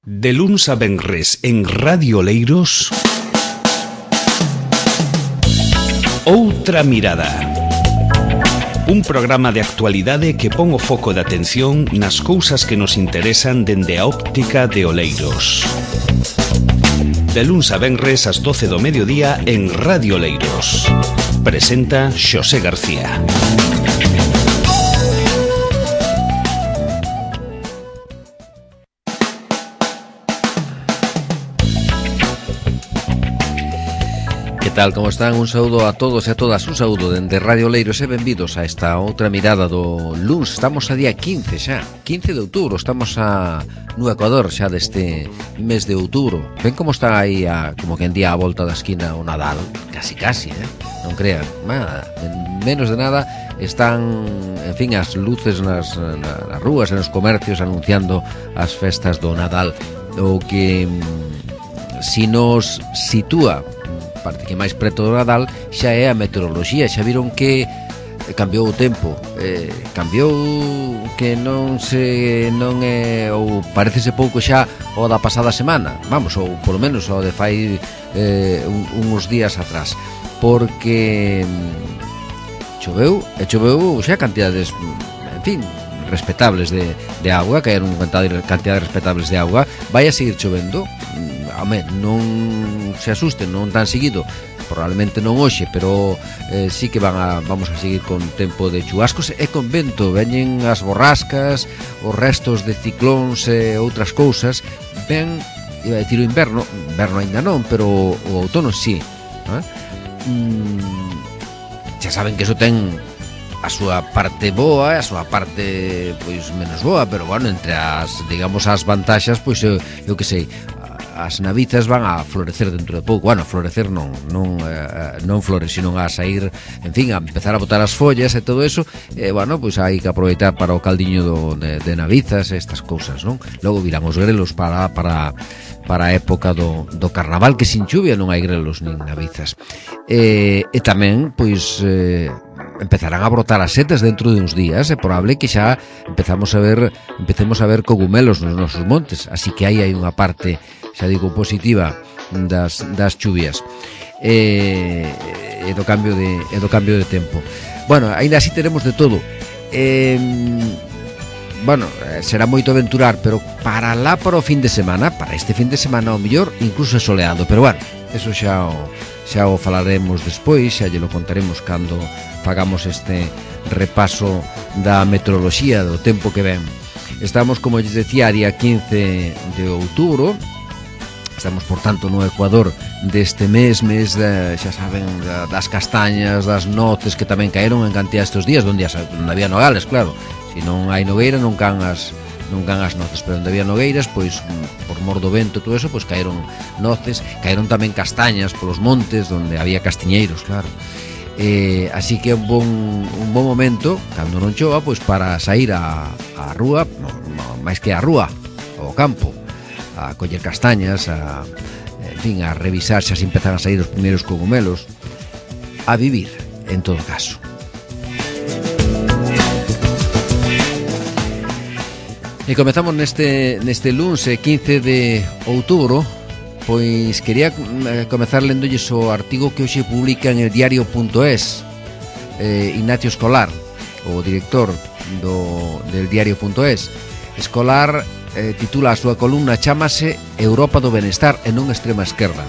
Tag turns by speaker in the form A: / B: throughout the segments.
A: De luns a venres en Radio Oleiros, Outra Mirada. Un programa de actualidade que pon o foco de atención nas cousas que nos interesan dende a óptica de Oleiros. De luns a venres ás 12 do mediodía en Radio Oleiros. Presenta Xosé García.
B: Tal, como están? Un saúdo a todos e a todas, un saúdo dende Radio Oleiros e benvidos a esta outra mirada do luns. Estamos a día 15 xa, 15 de outubro, estamos no Ecuador xa deste mes de outubro. Ven como está aí, como que en día a volta da esquina o Nadal, casi, non crean, menos de nada están, en fin, as luces nas rúas e nos comercios anunciando as festas do Nadal, o que si nos sitúa parte que máis preto do Nadal xa é a meteoroloxía. Xa viron que cambiou o tempo, cambiou que non é, ou parecese pouco xa o da pasada semana, vamos, ou polo menos o de fai uns días atrás, porque choveu xa cantidades, en fin, respetables de agua, caeron cantidades respetables de agua. Vai a seguir chovendo, non se asusten, non tan seguido, probablemente non hoxe, pero sí que vamos a seguir con tempo de chuvascos e con vento. Veñen as borrascas, os restos de ciclóns e outras cousas. Ven, iba a dicir o inverno aínda non, pero o outono sí, xa saben que iso ten a súa parte boa e a súa parte pois menos boa, pero bueno, entre as, digamos, as vantaxas, pois eu que sei, as navizas van a florecer dentro de pouco. Bueno, florecer non flores, sino a sair, en fin, a empezar a botar as follas e todo eso. Bueno, pois hai que aproveitar para o caldiño de navizas e estas cousas, non? Logo virán os grelos para a época do carnaval, que sin chuvia non hai grelos nin navizas. E tamén, pois, empezarán a brotar as setas dentro de uns días. É probable que xa empecemos a ver cogumelos nos nosos montes, así que aí hai unha parte, xa digo, positiva das chuvias e do cambio de tempo. Bueno, aínda así teremos de todo. Bueno, será moito aventurar, pero para o fin de semana, para este fin de semana ao mellor incluso é soleado, pero bueno, eso xa o falaremos despois, xa lle lo contaremos cando fagamos este repaso da meteoroloxía do tempo que ven. Estamos, como lles decía, a día 15 de outubro. Estamos, por tanto, no Ecuador deste mes xa saben, das castañas, das noces, que tamén caeron en cantidad estes días, onde había nogales, claro. Se non hai nogueira non can as noces, pero onde había nogueiras, pois por mor do vento e todo eso, pois caeron noces, caeron tamén castañas polos montes onde había castiñeiros, claro. Así que é un bon momento, cando non chova, pois para sair á rúa, máis que á rúa, ao campo, a coller castañas, en fin, a revisar xa se empezan a sair os primeiros cogumelos, a vivir, en todo caso. E comezamos neste luns 15 de outubro. Pois quería comezar lendolles o artigo que hoxe publica en el diario.es Ignacio Escolar, o director del diario.es. Escolar titula a súa columna, chámase Europa do Benestar e non extrema esquerda.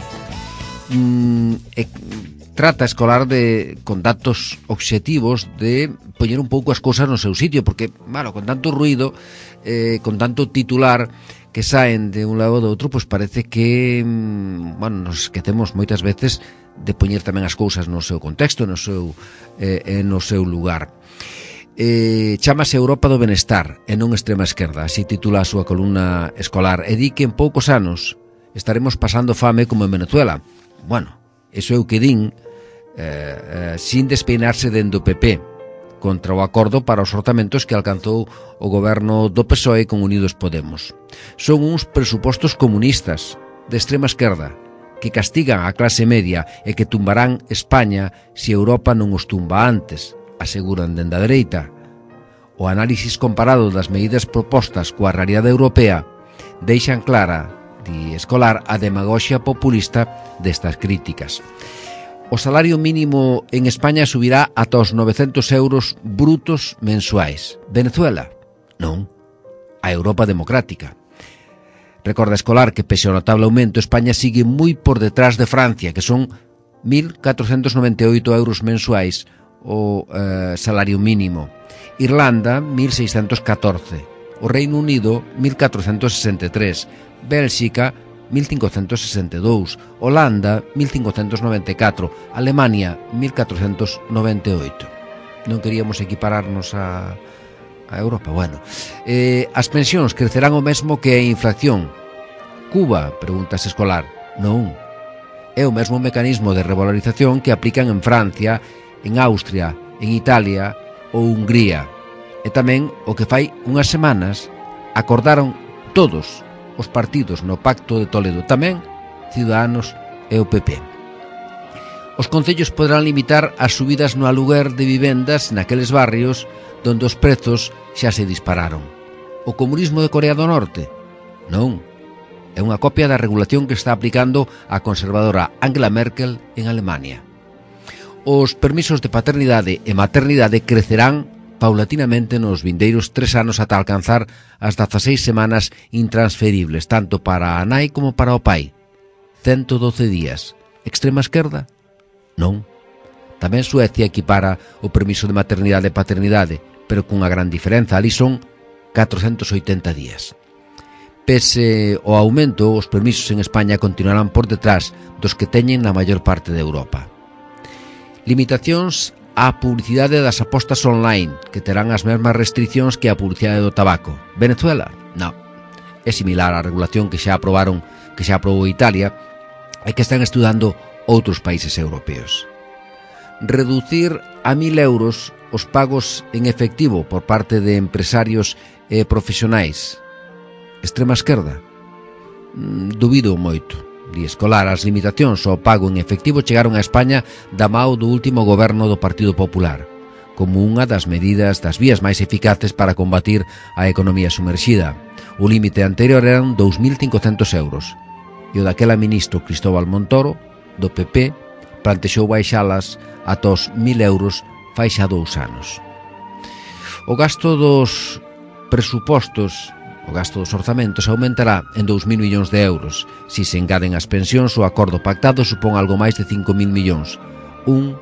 B: Trata Escolar con datos obxectivos de poñer un pouco as cousas no seu sitio, porque, bueno, con tanto ruido, con tanto titular que saen de un lado ou do outro, pois parece que, bueno, nos esquecemos moitas veces de poñer tamén as cousas no seu contexto, no seu lugar. Chámase Europa do Benestar e non extrema esquerda, así titula a súa columna Escolar, e di que en poucos anos estaremos pasando fame como en Venezuela. Bueno, iso é o que din, sin despeinarse dende o PP, contra o acordo para os orzamentos que alcanzou o goberno do PSOE con Unidos Podemos. Son uns presupostos comunistas, de extrema esquerda, que castigan a clase media e que tumbarán España se Europa non os tumba antes, aseguran dende a dereita. O análisis comparado das medidas propostas coa realidade europea deixan clara, di Escolar, a demagoxia populista destas críticas. O salario mínimo en España subirá ata os 900 euros brutos mensuais. Venezuela? Non. A Europa democrática. Recorda Escolar que, pese ao notable aumento, España sigue moi por detrás de Francia, que son 1.498 euros mensuais o salario mínimo. Irlanda, 1.614. O Reino Unido, 1.463. Bélxica, 1.562. Holanda, 1.594. Alemania, 1.498. Non queríamos equipararnos a Europa. Bueno, as pensións crecerán o mesmo que a inflación. Cuba, preguntas Escolar. Non. É o mesmo mecanismo de revalorización que aplican en Francia, en Austria, en Italia ou Hungría. E tamén o que fai unhas semanas acordaron todos os partidos no Pacto de Toledo, tamén Ciudadanos e o PP. Os concellos poderán limitar as subidas no aluguer de vivendas naqueles barrios donde os prezos xa se dispararon. O comunismo de Corea do Norte? Non. É unha copia da regulación que está aplicando a conservadora Angela Merkel en Alemania. Os permisos de paternidade e maternidade crecerán paulatinamente nos vindeiros 3 anos ata alcanzar as 16 semanas intransferibles, tanto para a nai como para o pai. 112 días. Extrema esquerda? Non. Tamén Suecia equipara o permiso de maternidade e paternidade, pero cunha gran diferenza. Ali son 480 días. Pese ao aumento, os permisos en España continuarán por detrás dos que teñen na maior parte de Europa. Limitacións á publicidade das apostas online, que terán as mesmas restriccións que a publicidade do tabaco. Venezuela? Non. É similar á regulación que xa aprobou Italia e que están estudando outros países europeos. Reducir a 1.000 euros os pagos en efectivo por parte de empresarios e profesionais. Extrema esquerda? Dubido moito. Di Escolar, as limitacións ao pago en efectivo chegaron a España da mao do último goberno do Partido Popular, como unha das medidas das vías máis eficaces para combatir a economía sumerxida. O límite anterior eran 2.500 euros, e o daquela ministro Cristóbal Montoro, do PP, plantexou baixalas ata os 1.000 euros fai xa 2 anos. O gasto dos presupostos, o gasto dos orzamentos, aumentará en 2.000 millóns de euros. Si se engaden as pensións, o acordo pactado supón algo máis de 5.000 millóns, un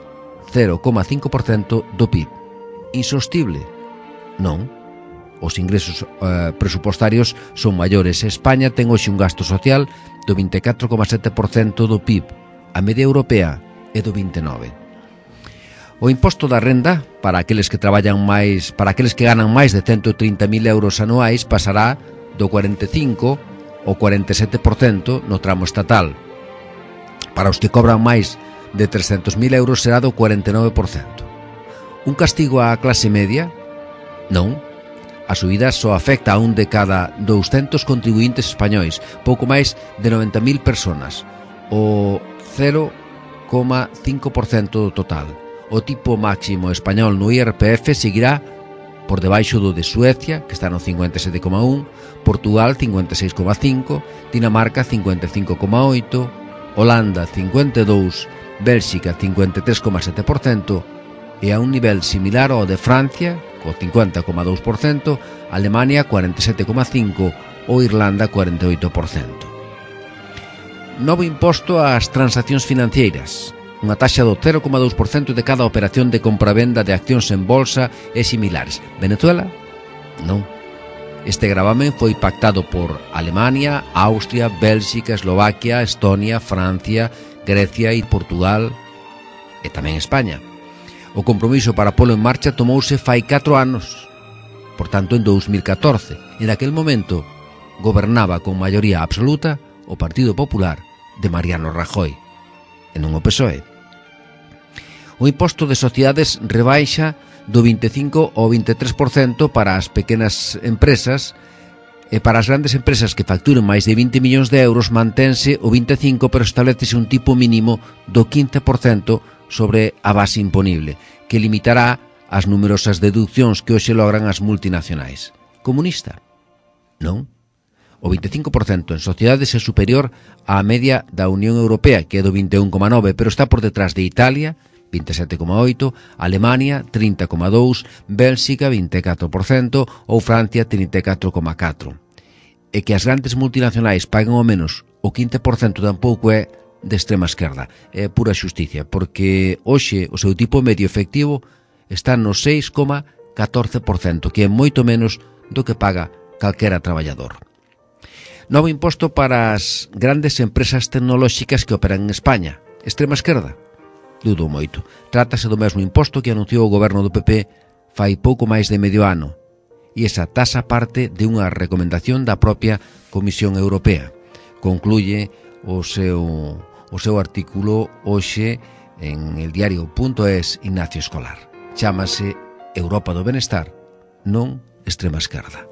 B: 0,5% do PIB. Insostible? Non. Os ingresos presupostarios son maiores. España ten hoxe un gasto social do 24,7% do PIB. A media europea é do 29%. O imposto da renda para aqueles que traballan máis, para aqueles que ganan máis de 130.000 euros anuais, pasará do 45 ao 47% no tramo estatal. Para os que cobran máis de 300.000 euros será do 49%. Un castigo á clase media? Non. A subida só afecta a un de cada 200 contribuintes españois, pouco máis de 90.000 personas, o 0,5% do total. O tipo máximo español no IRPF seguirá por debaixo do de Suecia, que está no 57,1, Portugal 56,5, Dinamarca 55,8, Holanda 52, Bélxica 53,7% e a un nivel similar ao de Francia, co 50,2%, Alemania 47,5% ou Irlanda 48%. Novo imposto ás transaccións financeiras. Unha taxa do 0,2% de cada operación de compravenda de accións en bolsa e similares. Venezuela? Non. Este gravamen foi pactado por Alemania, Austria, Bélxica, Eslovaquia, Estonia, Francia, Grecia e Portugal e tamén España. O compromiso para polo en marcha tomouse fai 4 anos, por tanto en 2014. En aquel momento gobernaba con maioría absoluta o Partido Popular de Mariano Rajoy e non o PSOE. O imposto de sociedades rebaixa do 25 ao 23% para as pequenas empresas e para as grandes empresas que facturen máis de 20 millóns de euros mantense o 25%, pero establecese un tipo mínimo do 15% sobre a base imponible, que limitará as numerosas deduccións que hoxe logran as multinacionais. Comunista? Non. O 25% en sociedades é superior á media da Unión Europea, que é do 21,9%, pero está por detrás de Italia, 27,8%, Alemania, 30,2%, Bélxica, 24%, ou Francia, 34,4%. E que as grandes multinacionais paguen ao menos o 15% tampouco é de extrema esquerda. É pura xusticia, porque hoxe o seu tipo medio efectivo está no 6,14%, que é moito menos do que paga calquera traballador. Novo imposto para as grandes empresas tecnolóxicas que operan en España. Extrema esquerda? Dudo moito. Trátase do mesmo imposto que anunciou o goberno do PP fai pouco máis de medio ano. E esa taxa parte de unha recomendación da propia Comisión Europea. Concluye o seu artículo hoxe en el diario.es Ignacio Escolar. Chámase Europa do Benestar, non extrema esquerda.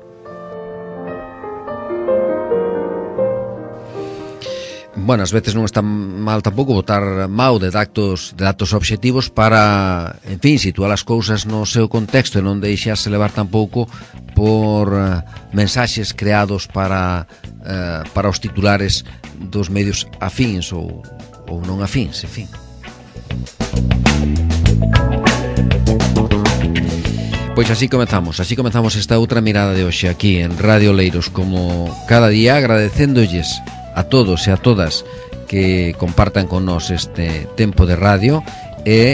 B: Bueno, ás veces non está mal tampouco botar mau de datos obxectivos para, en fin, situar as cousas no seu contexto e non deixarse levar tampouco por mensaxes creados para os titulares dos medios afíns ou non afíns, en fin. Pois así comezamos esta outra mirada de hoxe aquí en Radio Oleiros, como cada día, agradecéndolles a todos e a todas que compartan con nós este tempo de radio e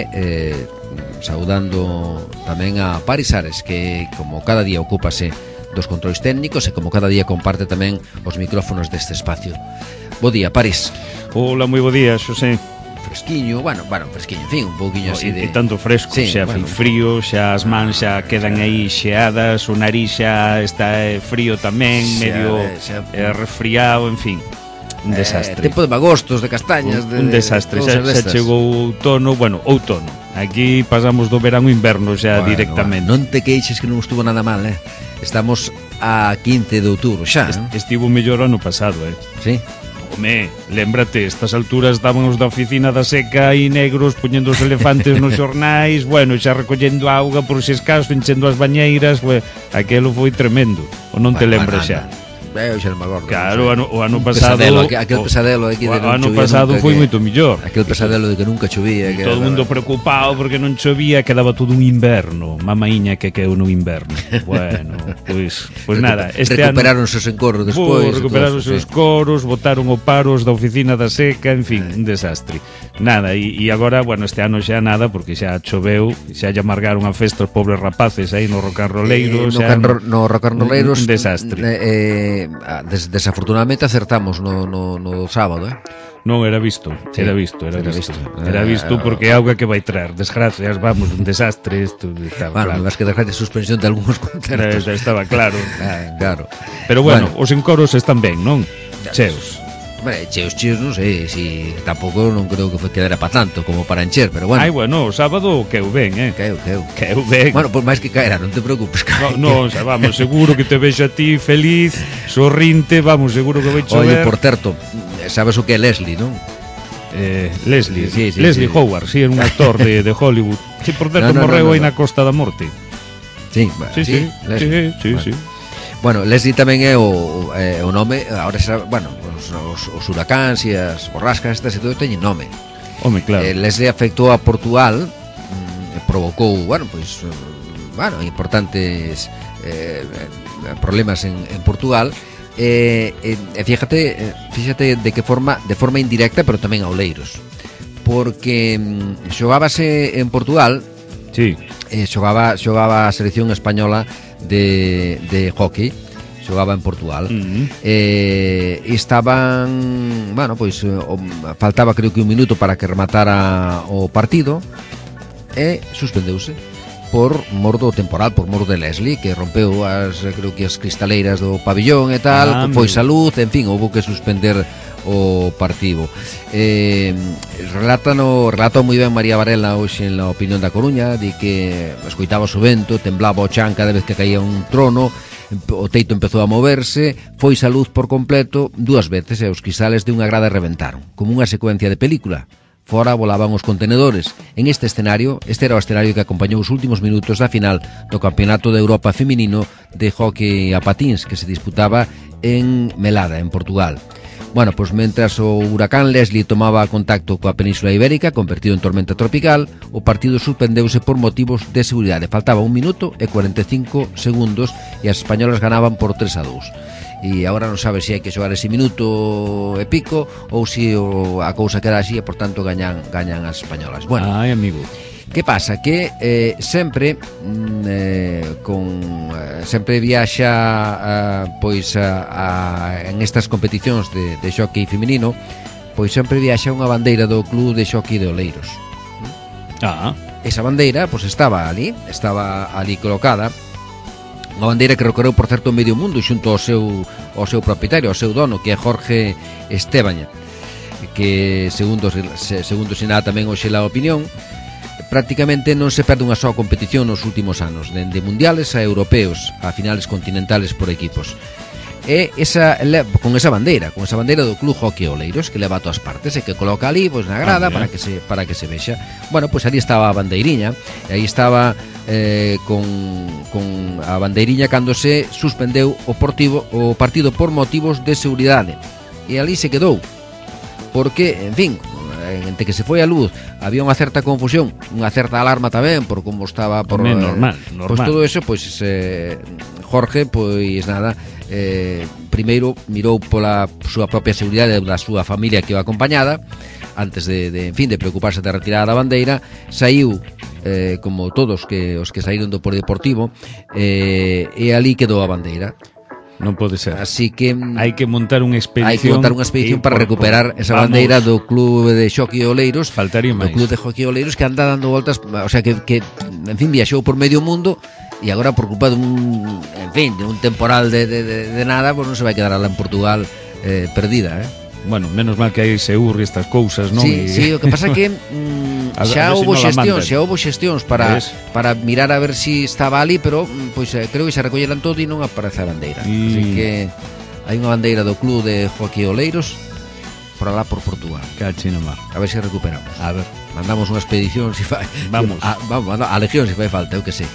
B: saudando tamén a Paris Ares, que como cada día ocúpase dos controis técnicos e como cada día comparte tamén os micrófonos deste espacio. Bo día, Paris.
C: Hola, moi bo día, Xosé.
B: Fresquiño, bueno, fresquiño, en fin, un pouquiño así de...
C: E tanto fresco,
B: sí,
C: xa bueno, frío, xa as mans xa quedan aí xeadas, o nariz xa está frío tamén, medio resfriado, en fin. Un desastre.
B: Tempo de magostos, de castañas,
C: un desastre, xa chegou outono, outono. Aquí pasamos do verano ao inverno xa directamente.
B: Non te queixes que non estuvo nada mal, Estamos a 15 de outubro xa,
C: Estivo mellor ano pasado,
B: Sí.
C: Home, lémbrate, estas alturas estaban os da oficina da seca aí negros, poñendo os elefantes nos xornais, xa recollendo auga por se escaso, enchendo as bañeiras, aquelo foi tremendo. O non te lembras xa?
B: Eu xa non me acordo.
C: Claro, o ano pasado
B: aquel pesadelo aquí de
C: o ano pasado foi moito mellor.
B: Aquel pesadelo de que nunca chovía, que
C: todo o mundo preocupado porque non chovía, quedaba todo un inverno, mamaíña que quedou no inverno. Bueno, pois nada, este
B: recuperaron os encoros despois.
C: Recuperaron os coros, botaron o paros da oficina da seca, en fin, un desastre. Nada, e agora, este ano xa nada, porque xa choveu, xa lle amargaron a festa os pobres rapaces aí no Rocanroleiro,
B: no Rocanroleiros,
C: un desastre.
B: Desafortunadamente acertamos no sábado,
C: Non, era visto porque é auga que vai traer desgracias, vamos, un desastre isto estaba
B: claro. Mas que desgracia suspensión de algúns concertos
C: estaba claro.
B: Claro.
C: Pero os encoros están ben, non? Cheos.
B: Cheos non sei, si tampouco non creo que quedara para tanto como para encher, pero bueno.
C: O sábado queu ben, Queu ben.
B: Bueno, por máis que caera, non te preocupes.
C: Xa vamos, seguro que te vexo a ti feliz, sorrinte, vamos, seguro que vai chover.
B: Oye, por certo, sabes o que é Leslie, non?
C: Leslie,
B: sí,
C: Leslie Howard, sí, era un actor de Hollywood. Sí, por certo, morreu aí na Costa da Morte.
B: Sí. Bueno, Leslie tamén é o nome, agora será, os huracáns e as borrascas estas e todo teñen nome.
C: Home, claro.
B: Leslie afectou a Portugal, provocou, importantes problemas en Portugal. Fíxate de que forma, de forma indirecta, pero tamén a Oleiros, porque xogábase en Portugal.
C: Sí.
B: Xogaba a selección española de hockey, xogaba en Portugal. Estaban, faltaba creo que un minuto para que rematara o partido e suspendeuse por mor do temporal, por mor de Leslie, que rompeu creo que as cristaleiras do pabillón e tal, foi salud, en fin, houve que suspender o partido. Relata moi ben María Varela hoxe en La Opinión da Coruña, de que escoitaba o vento, temblaba o chan cada vez que caía un trono, o teito empezou a moverse, foi salud por completo 2 veces e os cristales de unha grada reventaron, como unha secuencia de película. Fora volaban os contenedores. En este era o escenario que acompañou os últimos minutos da final do Campeonato de Europa Feminino de Hockey a Patins, que se disputaba en Melada, en Portugal. Bueno, pois mentras o huracán Leslie tomaba contacto coa Península Ibérica, convertido en tormenta tropical, o partido suspendeuse por motivos de seguridade. Faltaba 1 minuto e 45 segundos e as españolas ganaban por 3-2. E agora non sabe se hai que xogar ese minuto e pico ou se a cousa queda así e, por tanto, gañan as españolas. Bueno,
C: ai, amigo,
B: que pasa? Que sempre sempre viaxa en estas competicións de xockey feminino, pois sempre viaxa unha bandeira do Club de Xockey de Oleiros. Esa bandeira pois estaba ali colocada, unha bandeira que recorreu, por certo, medio mundo xunto ao seu propietario, ao seu dono, que é Jorge Estebaña, que segundo sinala tamén hoxe La Opinión, prácticamente non se perde unha só competición nos últimos anos, dende mundiales a europeos, a finales continentales por equipos. E con esa bandeira do Club Hockey Oleiros, que leva a todas partes e que coloca ali pois na grada para que se vexa. Bueno, pois ali estaba a bandeiriña, e aí estaba con a bandeiriña cando se suspendeu o partido por motivos de seguridade. E ali se quedou, porque, en fin, entre que se foi a luz había unha certa confusión, unha certa alarma tamén por como estaba por
C: normal.
B: Pois todo eso, pois Jorge, pois nada, primeiro mirou pola súa propia seguridade da súa familia que o acompañada antes de preocuparse da retirada da bandeira. Saiu como todos os que saíron do polideportivo, e ali quedou a bandeira.
C: Non pode ser.
B: Así que
C: hai que montar unha expedición
B: para recuperar esa bandeira do Club de Xockey Oleiros.
C: Faltaría máis.
B: Do Club de Xockey Oleiros, que anda dando voltas, o sea, que en fin, viaxou por medio mundo, e agora por culpa de un temporal de nada, pues non se vai quedar lá en Portugal perdida,
C: Bueno, menos mal que hai Seur e estas cousas, non?
B: Sí, o que pasa que xa houbo xestións para mirar a ver si estaba ali, pero pois creo que se recolleran todo e non aparece a bandeira. Así que hai unha bandeira do Club de Xockey Oleiros por alá por Portugal.
C: Cachi no mar.
B: A ver se recuperamos.
C: A ver,
B: mandamos unha expedición si fai.
C: Vamos.
B: A Legión se fai falta, eu que sei.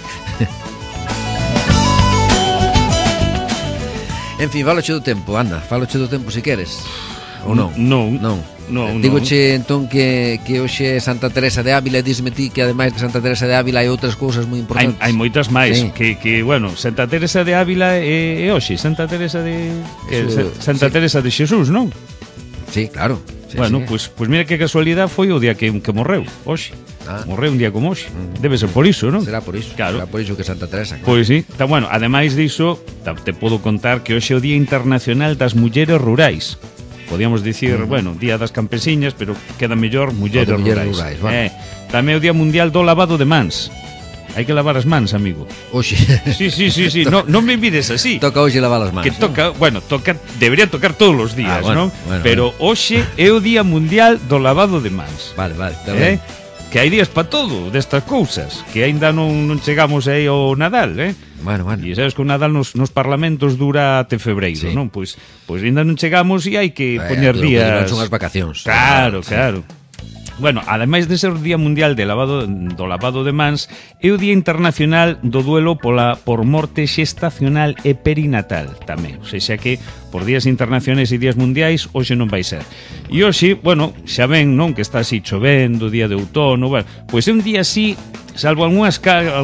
B: En fin, faloche do tempo, anda, faloche do tempo se queres. Ou non?
C: Non.
B: Dígoche entón que hoxe é Santa Teresa de Ávila, e dísme ti que ademais de Santa Teresa de Ávila hai outras cousas moi importantes.
C: Hai moitas máis,
B: sí.
C: que bueno, Santa Teresa de Ávila é hoxe, Santa Teresa de Teresa de Xesús, non?
B: Sí, claro. Sí,
C: bueno,
B: sí.
C: Pues mira que casualidade foi o día que morreu, hoxe. Morreu un día como hoxe. Debe ser por iso, non?
B: Será por iso,
C: claro.
B: Será por iso que Santa Teresa, claro.
C: Pois sí, bueno, ademais diso, te podo contar que hoxe é o Día Internacional das Mulleres Rurais. Podíamos dicir, bueno, Día das Campesiñas, pero queda mellor mulleres rurais. Bueno. Tamén é o Día Mundial do Lavado de Mans. Hai que lavar as mans, amigo.
B: Oxe.
C: Sí. Non me mires así.
B: Toca hoxe lavar as mans.
C: Que toca, debería tocar todos os días,
B: bueno,
C: non?
B: Bueno,
C: pero hoxe é o Día Mundial do Lavado de Mans.
B: Vale, está ben.
C: Que hai días para todo destas cousas, que aínda non chegamos aí ao Nadal,
B: Bueno.
C: E sabes que o Nadal nos parlamentos dura até febreiro,
B: sí.
C: Non? Pois aínda non chegamos e hai que poñer días.
B: Non son as vacacións.
C: Claro. Bueno, ademais de ser o Día Mundial do lavado de mans, é o Día Internacional do duelo por morte xestacional e perinatal tamén. O sea que por días internacionais e días mundiais hoxe non vai ser. E hoxe, bueno, xa ven, non, que está así chovendo, día de outono, bueno, pois é un día así, salvo algúns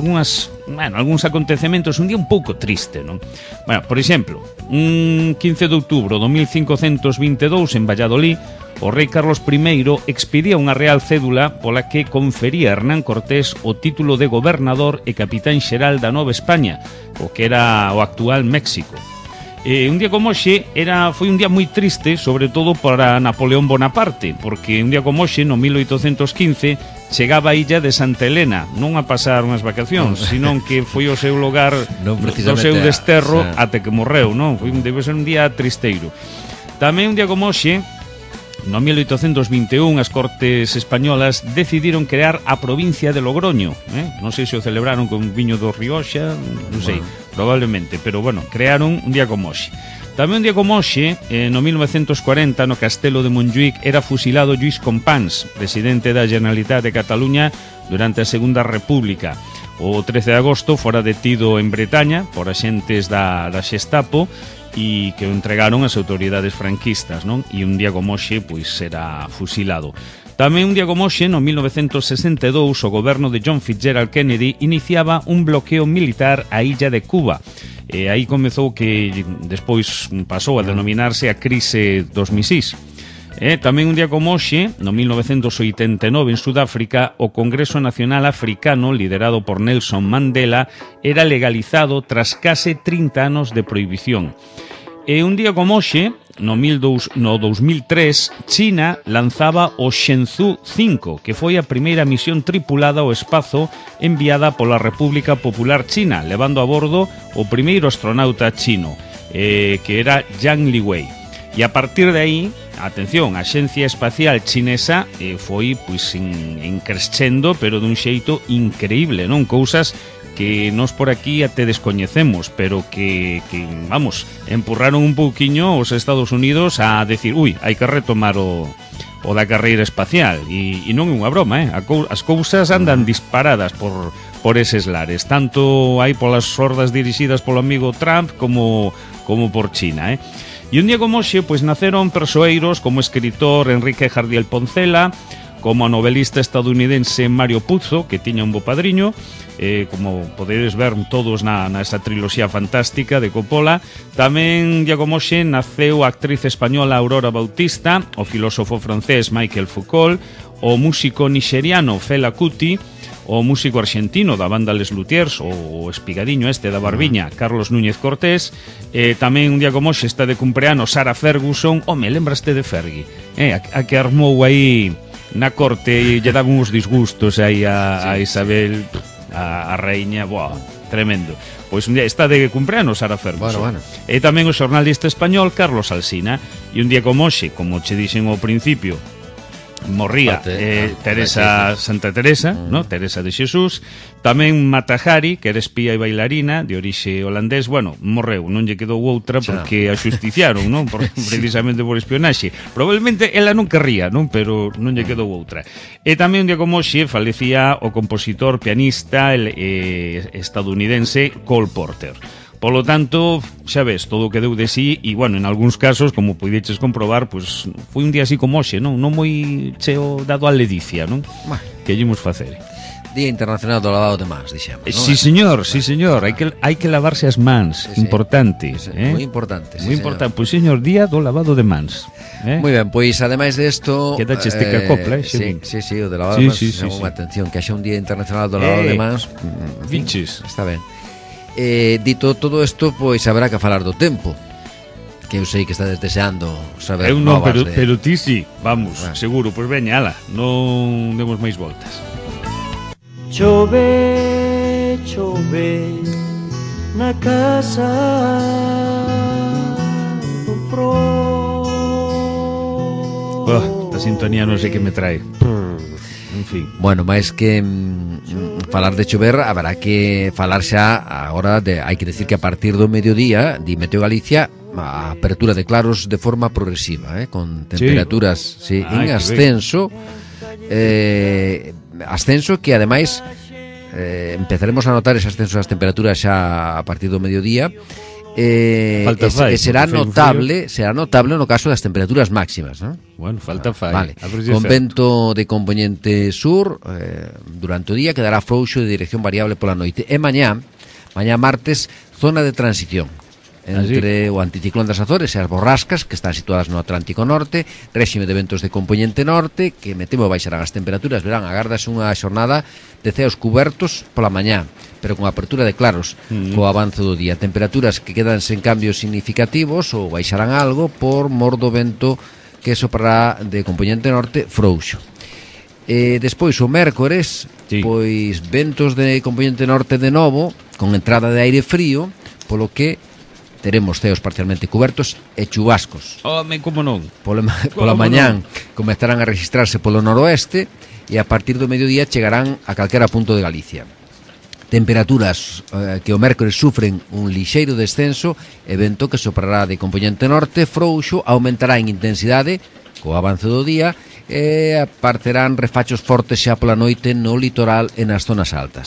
C: acontecementos, un día un pouco triste, non? Bueno, por exemplo, un 15 de outubro do 1522 en Valladolid, o rei Carlos I expedía unha real cédula pola que confería a Hernán Cortés o título de gobernador e capitán xeral da Nova España, o que era o actual México. Un día como hoxe foi un día moi triste, sobre todo para Napoleón Bonaparte, porque un día como hoxe, no 1815, chegaba a illa de Santa Helena, non a pasar unhas vacacións, senón que foi o seu lugar do seu desterro até que morreu, non? Debe ser un día tristeiro. Tamén un día como hoxe, no 1821, as Cortes españolas decidiron crear a provincia de Logroño. Non sei se o celebraron con viño do Rioxa, non sei, probablemente, pero bueno, crearon un día como hoxe. Tamén un día como hoxe, no 1940, no Castelo de Montjuïc, era fusilado Lluís Companys, presidente da Generalitat de Cataluña durante a Segunda República. O 13 de agosto fora detido en Bretaña por axentes da Xestapo e que o entregaron as autoridades franquistas, non? E un día como hoxe, pois, será fusilado. Tamén un día como hoxe, no 1962, o goberno de John Fitzgerald Kennedy iniciaba un bloqueo militar á illa de Cuba. E aí comezou que despois pasou a denominarse a crise dos misís. Tamén un día como hoxe, no 1989 en Sudáfrica, o Congreso Nacional Africano, liderado por Nelson Mandela, era legalizado tras case 30 anos de prohibición. E un día como hoxe, no 2003, China lanzaba o Shenzhou 5, que foi a primeira misión tripulada ao espazo enviada pola República Popular China, levando a bordo o primeiro astronauta chino, que era Yang Liwei. E a partir de aí, atención, a Axencia Espacial Chinesa foi pois crescendo, pero dun xeito increíble, non? Cousas que nós por aquí até descoñecemos, pero que vamos, empurraron un pouquiño os Estados Unidos a decir, hai que retomar o da carreira espacial, e non é unha broma, as cousas andan disparadas por eses lares, tanto hai polas sordas dirixidas polo amigo Trump como por China, E un día como hoxe, pois naceron persoeiros como o escritor Enrique Jardiel Poncela, como a novelista estadounidense Mario Puzo, que tiña un bo padriño, como podedes ver todos nesa triloxía fantástica de Coppola. Tamén, día como hoxe, naceu a actriz española Aurora Bautista, o filósofo francés Michael Foucault, o músico nixeriano Fela Kuti, o músico argentino da banda Les Luthiers, o espigadiño da barbiña, Carlos Núñez Cortés. Tamén un día como hoxe está de cumpleanos Sarah Ferguson. Lembraste de Fergie, a que armou aí na corte e lle daban uns disgustos aí a Isabel, a reiña, tremendo. Pois un día está de cumpleanos Sarah Ferguson.
B: Bueno.
C: E tamén o xornalista español Carlos Alsina. E un día como hoxe, como che dixen ao principio, morría Santa Teresa, ¿no? Teresa de Xesús. Tamén Mata Hari, que era espía e bailarina de orixe holandés, morreu, non lle quedou outra porque a xusticiaron, non? Precisamente por espionaxe. Probablemente ela non querría, non? Pero non lle quedou outra. E tamén un día como hoxe falecía o compositor, pianista estadounidense Cole Porter. Polo tanto, xa ves, todo o que deu de sí, e, en algúns casos, como poideches comprobar, pois foi un día así como hoxe, non moi cheo dado a ledicia, non? Que llemos facer.
B: Día Internacional do Lavado de Mans, dixemos, non?
C: Sí, señor, hai que lavarse as mans, importante.
B: Moi importante,
C: moi importante. Pois, señor, día do lavado de mans.
B: Moi ben, pois, ademais desto...
C: Quedache este que copla,
B: Sí, o de lavado de mans, atención, que haxa un Día Internacional do Lavado de Mans.
C: Vinches.
B: Está ben. Dito todo isto, pois haberá que falar do tempo, que eu sei que estades deseando saber.
C: Eu non, pero ti sí, vamos, seguro. Pois veña, ala, non demos máis voltas.
D: Chove, chove na casa do pro.
C: Esta sintonía non sei que me trae. En fin.
B: Bueno, máis que falar de chover, haberá que falar xa agora hai que decir que a partir do mediodía, di Meteo Galicia, a apertura de claros de forma progresiva, con temperaturas en ascenso, ascenso que ademais empezaremos a notar ese ascenso das temperaturas xa a partir do mediodía. Será notable no caso das temperaturas máximas, ¿no?
C: Bueno, falta fai.
B: Vale. Con vento de componente sur durante o día, quedará frouxo de dirección variable pola noite. E mañá martes, zona de transición entre o anticiclón das Azores e as borrascas que están situadas no Atlántico Norte, réxime de ventos de componente norte que me temo baixarán as temperaturas. Verán, agardas unha xornada de ceos cubertos pola mañá, pero con apertura de claros co avance do día. Temperaturas que quedan sen cambios significativos ou baixarán algo por mor do vento que soprará de componente norte frouxo. Despois o mércores, pois ventos de componente norte de novo, con entrada de aire frío, polo que teremos ceos parcialmente cubertos e chubascos.
C: Como non?
B: Pola mañán comezarán a registrarse polo noroeste e a partir do mediodía chegarán a calquera punto de Galicia. Temperaturas que o mércores sufren un lixeiro descenso e vento que soprará de componente norte frouxo, aumentará en intensidade co avance do día e aparecerán refachos fortes xa pola noite no litoral e nas zonas altas.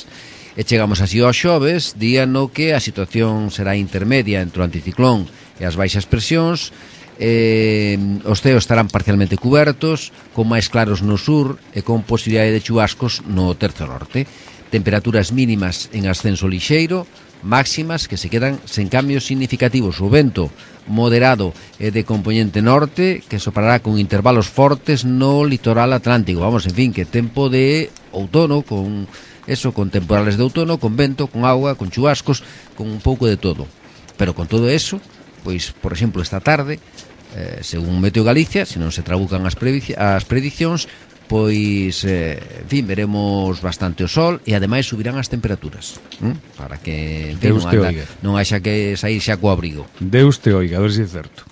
B: E chegamos así ao xoves, día no que a situación será intermedia entre o anticiclón e as baixas presións. Os ceos estarán parcialmente cubertos, con máis claros no sur e con posibilidade de chubascos no terzo norte. Temperaturas mínimas en ascenso lixeiro, máximas que se quedan sen cambios significativos. O vento moderado e de componente norte, que soprará con intervalos fortes no litoral atlántico. Vamos, en fin, que tempo de outono, con temporales de outono, con vento, con agua, con chubascos, con un pouco de todo. Pero con todo eso, pois, por exemplo, esta tarde, según Meteo Galicia, se non se trabucan as predicións, pois, en fin, veremos bastante o sol e ademais subirán as temperaturas, para que, en fin, non haxa que sair xa co abrigo.
C: Deus te oiga, a ver se é certo.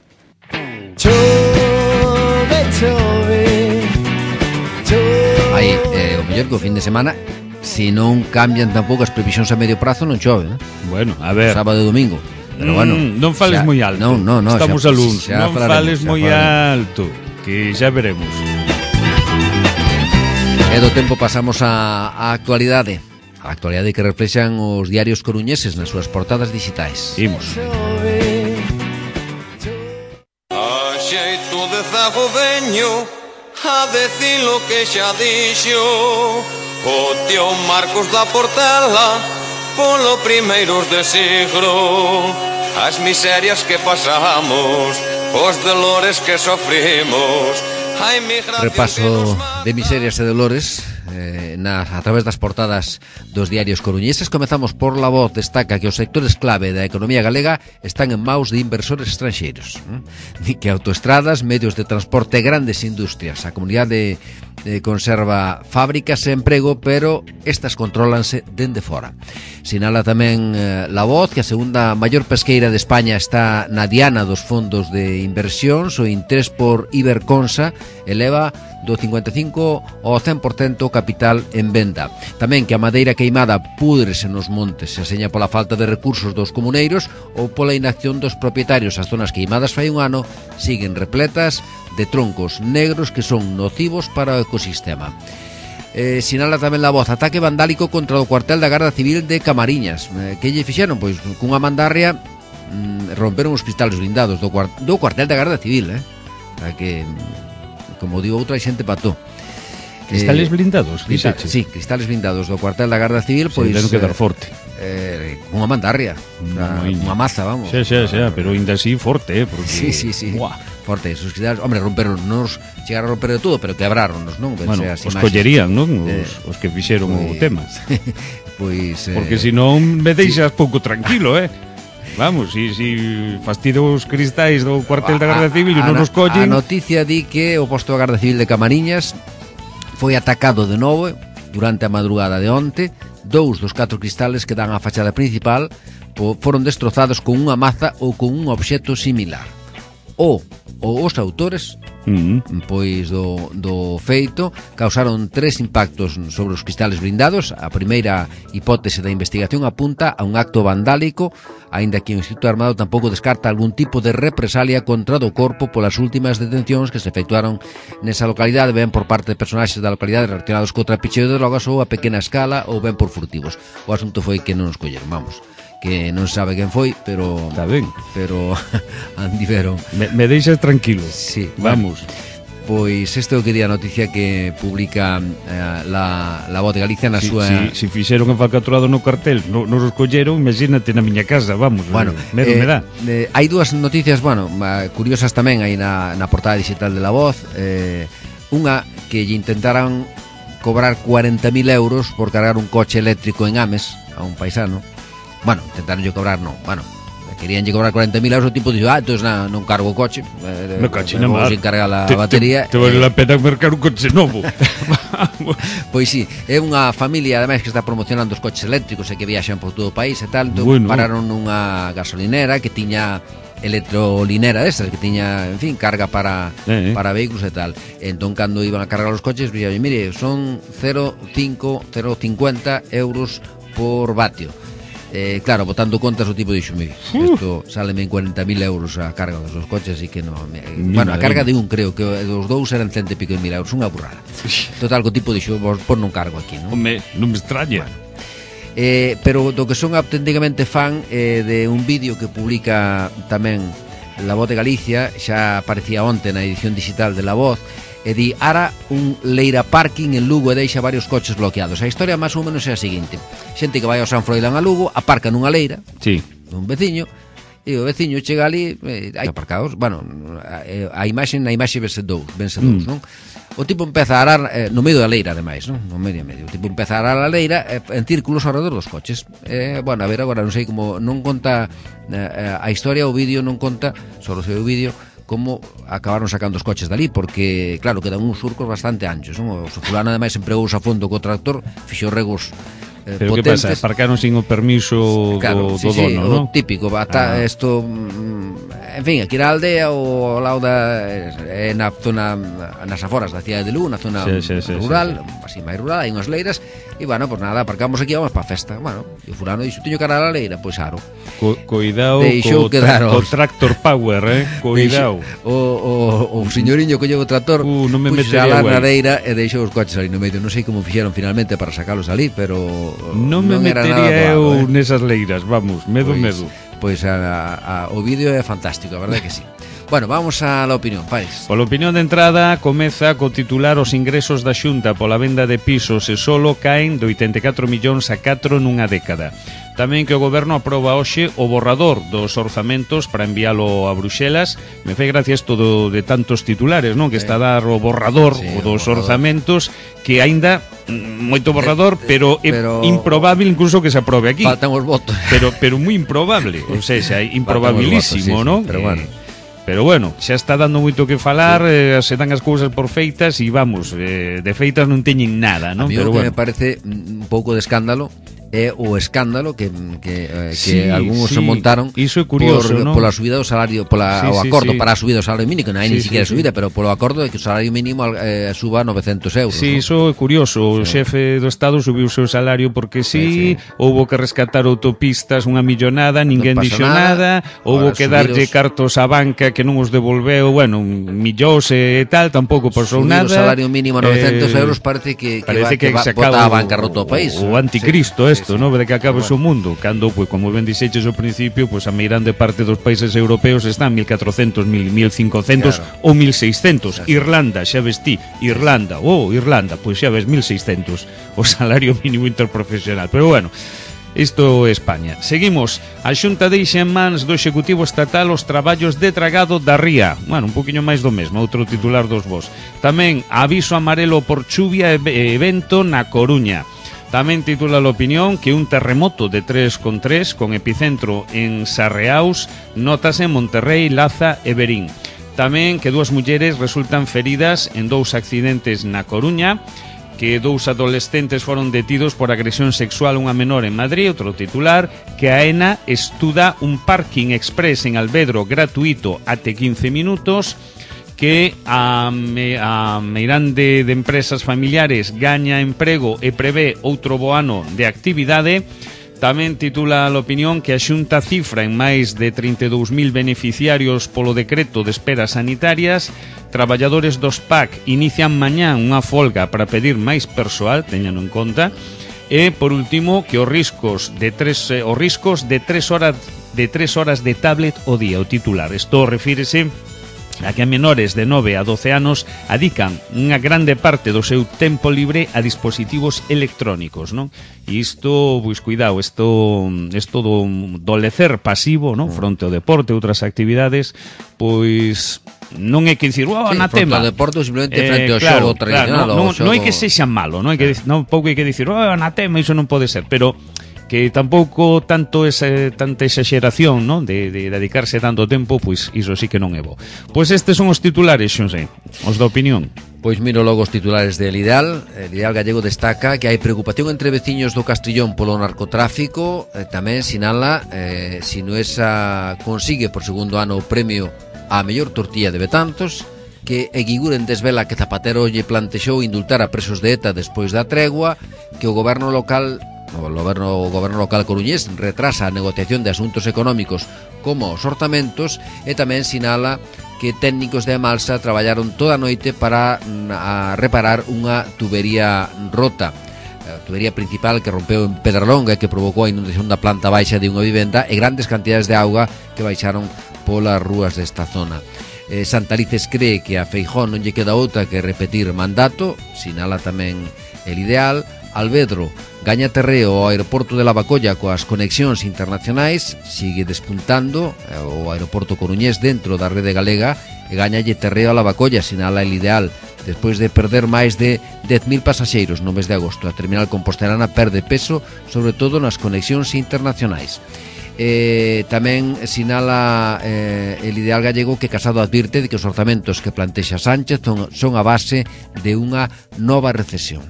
D: Chove, chove, chove.
B: Aí, o mellor que o fin de semana, se non cambian tampouco as previsións a medio prazo, non chove,
C: Bueno, a ver,
B: sábado e domingo. Pero bueno,
C: non fales moi alto.
B: Non,
C: estamos
B: xa,
C: a luns.
B: xa
C: Non fales moi alto, que xa veremos.
B: E do tempo pasamos á actualidade. A actualidade que reflexan os diarios coruñeses nas súas portadas digitais.
C: Imos.
E: A xeito de zago veño a decir lo que xa dixo o tío Marcos da Portela polo primeiros de siglo. As miserias que pasamos, os dolores que sofrimos.
B: Repaso de miserias e dolores a través das portadas dos diarios coruñeses. Comezamos por La Voz. Destaca que os sectores clave da economía galega están en maus de inversores estranxeiros, que autoestradas, medios de transporte, grandes industrias. A comunidade conserva fábricas e emprego, pero estas controlanse dende fora. Sinala tamén La Voz que a segunda maior pesqueira de España está na diana dos fondos de inversións. O interés por Iberconsa eleva do 55 ao 100% o capital en venda. Tamén que a madeira queimada púdrese nos montes, se aseña pola falta de recursos dos comuneiros ou pola inacción dos propietarios. As zonas queimadas fai un ano siguen repletas de troncos negros que son nocivos para o ecosistema. Sinala tamén La Voz ataque vandálico contra o cuartel da Garda Civil de Camariñas. Que lle fixeron? Pois cunha mandarria romperon os cristales blindados do cuartel da Garda Civil, para que, como digo outra, xente patou.
C: Cristales blindados?
B: Sí, cristales blindados do cuartel da Garda Civil, pois
C: ten que dar forte.
B: Unha mandarria, unha maza, vamos.
C: Xa, pero ainda así forte, porque
B: Sí.
C: Buah.
B: Forte, esos cristales, hombre, romperonnos, chegaron a romper de todo, pero quebráronnos, non?
C: Bueno, os collerían, non? Os que fixeron o tema.
B: Pois
C: porque senón me deixas pouco tranquilo, Vamos, si fastidio os cristais do cuartel da Garda Civil e non nos collen.
B: A noticia di que o posto da Garda Civil de Camariñas foi atacado de novo durante a madrugada de onte. 2 dos 4 cristales que dan á fachada principal foron destrozados con unha maza ou con un obxecto similar. Os autores pois do feito causaron 3 impactos sobre os cristales blindados. A primeira hipótese da investigación apunta a un acto vandálico, aínda que o Instituto Armado tampouco descarta algún tipo de represalia contra do corpo polas últimas detencións que se efectuaron nesa localidade, ben por parte de personaxes da localidade relacionados co trapicheo de drogas ou a pequena escala ou ben por furtivos. O asunto foi que non nos colleron, vamos, que non se sabe quen foi, pero
C: está ben,
B: pero andiveron.
C: Me deixas tranquilo.
B: Sí,
C: vamos.
B: Pois este é o que di a noticia que publica la Voz de Galicia na súa...
C: Si fixeron en falcatrado no cartel, non os colleron, imagínate na miña casa, vamos,
B: bueno,
C: medo me dá.
B: Hai dúas noticias, curiosas tamén aí na portada digital de La Voz. Unha que lle intentaran cobrar 40.000 euros por cargar un coche eléctrico en Ames a un paisano. Bueno, intentaron cobrar, non, querían cobrar 40.000 euros. O tipo dixo, entonces non cargo o coche,
C: me cacho na mar,
B: sin cargar a batería.
C: Te vale a pena mercar un coche novo.
B: Pois sí, é unha familia ademais que está promocionando os coches eléctricos e que viaxan por todo o país e tal. Entón, pararon nunha gasolinera que tiña electrolinera destas, que tiña, en fin, carga para vehículos e tal. Entón, cando iban a cargar os coches, dixo, mire, son 0,50 euros por vatio. Claro, botando contas, o tipo dixo, mire, isto sáleme en 40.000 euros a carga dos dos coches, así que non... Bueno, a carga de un, creo que dos dous eran 100 e pico mil euros, unha burrada. Total, o tipo dixo, por non cargo aquí, non?
C: Non me extraña.
B: Pero do que son auténticamente fan de un vídeo que publica tamén La Voz de Galicia, xa aparecía onte na edición digital de La Voz, e di: ara un Leira Parking en Lugo e deixa varios coches bloqueados. A historia máis ou menos é a seguinte: xente que vai ao San Froilán a Lugo aparca nunha leira,
C: Sí.
B: un veciño, e o veciño chega ali, hai aparcados, bueno, na imaxe vense dous, non? O tipo empeza a arar no medio da leira, ademais, non? No medio. O tipo empeza a arar a leira en círculos ao redor dos coches. Bueno, a ver, agora non sei como non conta a historia, o vídeo non conta, só o seu vídeo, como acabaron sacando os coches dali, porque, claro, quedan uns surcos bastante anchos, non? O fulano, ademais, empregouse a fondo co tractor, fixo regos
C: Pero
B: potentes.
C: que pasa? Aparcaron sin o permiso
B: Claro,
C: do dono,
B: o
C: non?
B: típico, isto, en fin, aquí na aldea ou ao lado na zona, nas aforas da cidade de Lugo, na zona rural, así máis rural, hai unhas leiras, e, bueno, pues nada, aparcamos aquí, vamos para a festa. Bueno, e o fulano dixo: teño que arar a leira, pois aro.
C: Cuidado
B: Deixou
C: co tractor power, cuidado.
B: O señoriño colleu o tractor,
C: non me
B: puxo
C: metería
B: a
C: eu
B: na
C: aí.
B: leira e deixou os coches ali no medio. Non sei como fixeron finalmente para sacalos ali, pero
C: Non me
B: era nada
C: metería
B: doado,
C: eu nesas leiras, vamos, medo.
B: Pois o vídeo é fantástico, a verdade que sí. Bueno, vamos a la opinión, Paris.
C: Pola opinión de entrada, comeza co titular: os ingresos da Xunta pola venda de pisos e solo caen de 84 millóns a 4 nunha década. Tamén que o goberno aproba hoxe o borrador dos orzamentos para enviálo a Bruxelas. Me fai gracia isto de tantos titulares, non? Que está a dar o borrador dos orzamentos, que aínda moito borrador, pero é improbable incluso que se aprobe aquí.
B: Faltan os votos.
C: Pero moi improbable, ou seja, improbabilísimo,
B: votos, sí,
C: non?
B: Pero
C: bueno, xa está dando moito que falar, se dan as cousas por feitas e vamos, de feitas non teñen nada, non?
B: A mí
C: Pero
B: o que
C: bueno,
B: me parece un pouco de escándalo é o escándalo que
C: Sí,
B: algúns
C: sí,
B: se montaron.
C: iso é curioso, ¿no?
B: Pola subida do salario, o acordo para a subida do salario mínimo, que non hai ni siquiera subida, pero polo acordo de que o salario mínimo suba a 900 euros.
C: Sí,
B: ¿no?
C: iso é curioso. O xefe do Estado subiu o seu salario porque sí, houbo que rescatar autopistas unha millonada, ninguén dixo nada, houbo que darlle cartos á banca que non os devolveu, bueno, millóns e tal, tampouco pasou nada.
B: Subir o salario mínimo a 900 euros parece que
C: se
B: bota
C: acaba
B: a bancarrota o país.
C: O anticristo isto, non? De que acabe o mundo, cando, pois, como ben dixeches ao principio, pois a meirande parte dos países europeos están 1400, 1500 ou 1600. Irlanda, xa ves ti, Irlanda, pois xa ves 1600 o salario mínimo interprofesional. Pero bueno, isto é España. Seguimos. A Xunta deixa en mans do Executivo Estatal os traballos de dragado da ría. Bueno, un poquinho máis do mesmo, outro titular dos vos. Tamén aviso amarelo por chuvia e vento na Coruña. Tamén titula a opinión que un terremoto de 3,3 con epicentro en Sarreaus notase en Monterrey, Laza e Verín. Tamén que dúas mulleres resultan feridas en dous accidentes na Coruña, que dous adolescentes foron detidos por agresión sexual a unha menor en Madrid. Outro titular, que a ENA estuda un parking express en Alvedro gratuito até 15 minutos, que a meirande de empresas familiares gaña emprego e prevé outro bo ano de actividade. Tamén titula a opinión que a Xunta cifra en máis de 32.000 beneficiarios polo decreto de esperas sanitarias. Traballadores dos PAC inician mañán unha folga para pedir máis persoal, teñano en conta. E, por último, que os riscos de 3 horas de tablet o día, o titular. Isto refírese a que a menores de 9 a 12 anos adican unha grande parte do seu tempo libre a dispositivos electrónicos, non? E isto, pois, cuidado, isto do lecer pasivo, non? Fronte ao deporte, outras actividades, pois non é que dicir, anatema.
B: Fronte ao deporte, simplemente frente ao xogo tradicional.
C: Non é que sexa malo, non pouco hai que dicir, anatema, iso non pode ser, pero que tampouco tanta exageración, non? De dedicarse tanto tempo, pois iso sí que non é bo. Pois estes son os titulares, Xosé, os da opinión.
B: Pois miro logo os titulares del Ideal. El Ideal gallego destaca que hai preocupación entre veciños do Castrillón polo narcotráfico. Tamén sinala Sinuesa consigue por segundo ano o premio á mellor tortilla de Betanzos, que Eguiguren desvela que Zapatero lle plantexou indultar a presos de ETA despois da tregua, que o goberno local coruñés retrasa a negociación de asuntos económicos como os orzamentos, e tamén sinala que técnicos de Amalsa traballaron toda a noite para reparar unha tubería rota. a tubería principal que rompeu en Pedralonga e que provocou a inundación da planta baixa de unha vivenda e grandes cantidades de auga que baixaron polas rúas desta zona. Santalices cree que a Feijóo non lle queda outra que repetir mandato, sinala tamén el ideal. Alvedro gaña terreo ao aeroporto de Lavacolla coas conexións internacionais, sigue despuntando o aeroporto coruñés dentro da rede galega e gañalle terreo a Lavacolla, sinala el ideal. Despois de perder máis de 10.000 pasaxeiros no mes de agosto, a terminal compostelana perde peso, sobre todo nas conexións internacionais. Tamén sinala el ideal gallego que Casado advirte de que os orzamentos que plantexa Sánchez son a base de unha nova recesión.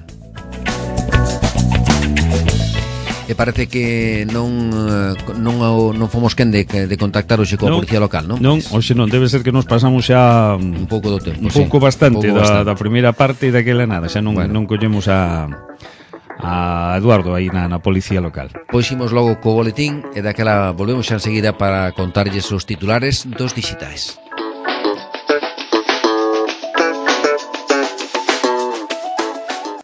B: E parece que non fomos quen de contactar hoxe coa policía local, non?
C: Non, hoxe non, debe ser que nos pasamos xa
B: un pouco do tempo,
C: un pouco bastante
B: un pouco
C: da primeira parte e daquela nada, xa non collemos a Eduardo aí na policía local.
B: Pois imos logo co boletín e daquela volvemos xa enseguida para contarlles os titulares dos dixitais.